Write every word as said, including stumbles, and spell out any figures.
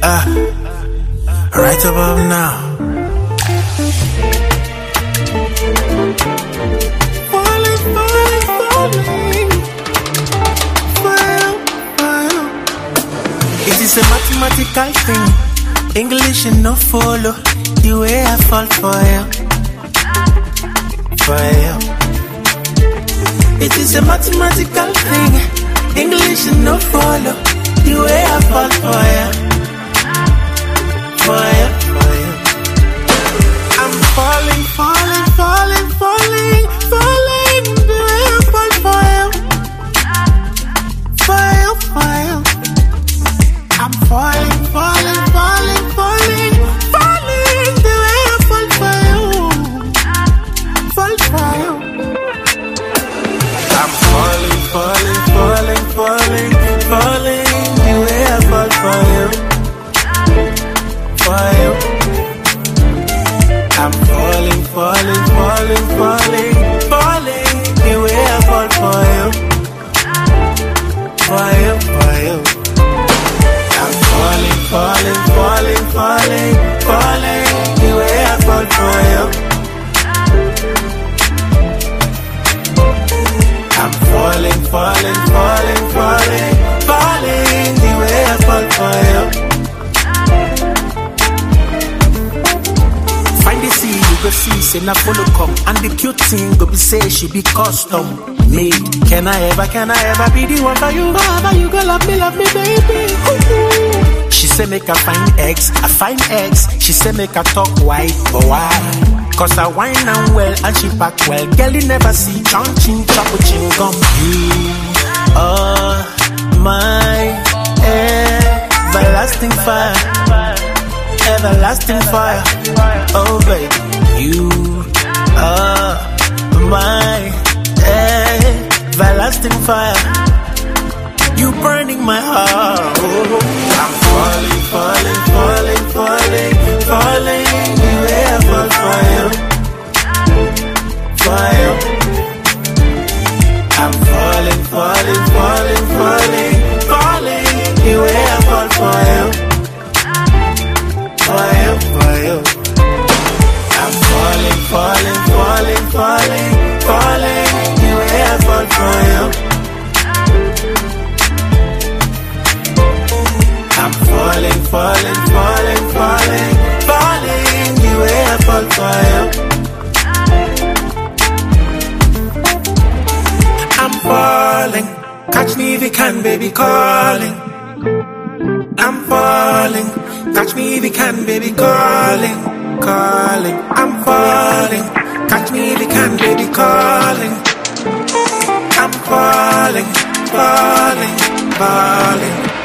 Ah, right above now. Falling, falling, falling. Fall, fall. It is a mathematical thing. English and no follow. The way I fall for you, for you. It is a mathematical thing. English and no follow. The way I fall for you, for you, for you. I'm falling, falling, falling, falling, falling. The way I fall for you, for you, for you. I'm falling, falling, falling, falling, falling. The way I fall for you, fall for you. I'm falling, falling, falling, falling, falling. The way I fall for you, for you. I'm falling, falling, falling, falling, falling. The way I fall for you, for you, for you. I'm falling, falling, falling, falling, falling. The way I fall for you. I'm falling, falling, falling, falling, falling. The way I fall for you. Find the sea, you go see, say na follow come. And the cute thing go be say she be custom made. Can I ever, can I ever be the one for you? Forever you go love me, love me, baby. She say make I find eggs, I find eggs. She say make I talk white, but why? Cause I wine and well and she back well. Girl you never see chon chin chop chin gum. You are my everlasting fire, everlasting fire. Oh baby, you are my everlasting fire. You burning my heart. Oh, I'm falling, falling, falling, falling, falling. The way I fall for you, for you. I'm falling, falling, falling, falling, falling. The way I fall for you, for you, for you. I'm falling, falling, falling, falling, falling. The way I fall for you. I'm falling, falling, falling, falling, falling. The way I fall for you. I'm falling. Catch me if you can, baby, calling. I'm falling. Catch me if you can, baby, calling, calling. I'm falling. Catch me if you can, baby, calling. I'm falling, falling, falling.